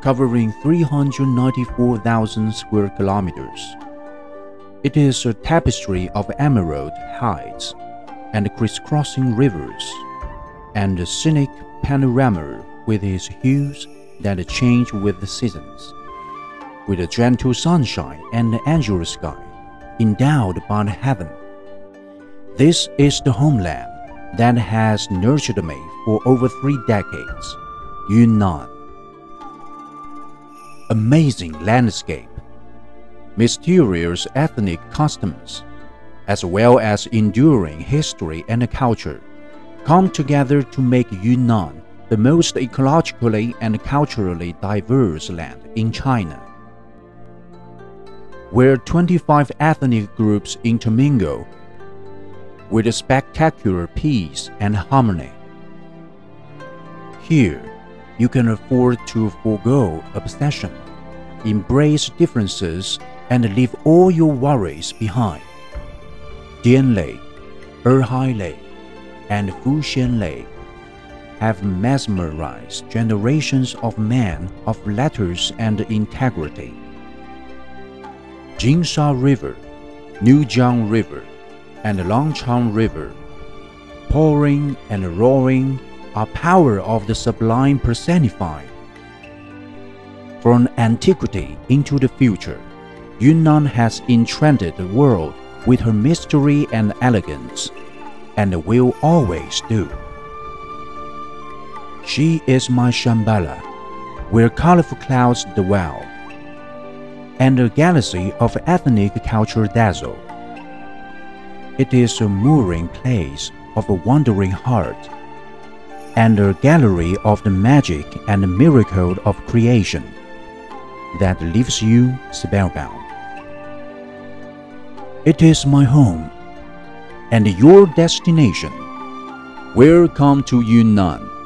covering 394,000 square kilometers. It is a tapestry of emerald heights and crisscrossing rivers, and a scenic panorama with its hues that change with the seasons, with a gentle sunshine and an angel sky endowed by heaven. This is the homeland that has nurtured me for over 3 decades, Yunnan. Amazing landscape, mysterious ethnic customs, as well as enduring history and culture, come together to make Yunnan the most ecologically and culturally diverse land in China, where 25 ethnic groups intermingle with spectacular peace and harmony. Here, you can afford to forego obsession, embrace differences, and leave all your worries behind. Dian Lake, Erhai Lake, and Fuxian Lake have mesmerized generations of men of letters and integrity. Jinsha River, Nujiang River, and Longchang River, pouring and roaring, are power of the sublime personified. From antiquity into the future, Yunnan has enchanted the world with her mystery and elegance, and will always do. She is my Shambhala, where colorful clouds dwell, and a galaxy of ethnic culture dazzle. It is a mooring place of a wandering heart, and a gallery of the magic and miracle of creation that leaves you spellbound. It is my home and your destination. Welcome to Yunnan.